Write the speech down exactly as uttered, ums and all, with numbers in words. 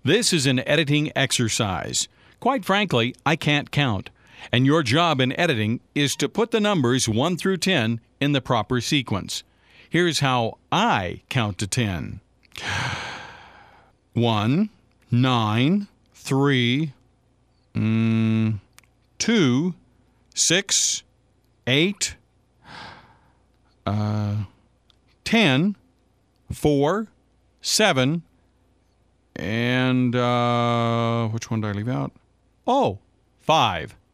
This is an editing exercise. Quite frankly, I can't count. And your job in editing is to put the numbers one through ten in the proper sequence. Here's how I count to ten. One, nine, three, mm, two, six, eight, uh, ten, four, seven, and uh, which one did I leave out? Oh, five.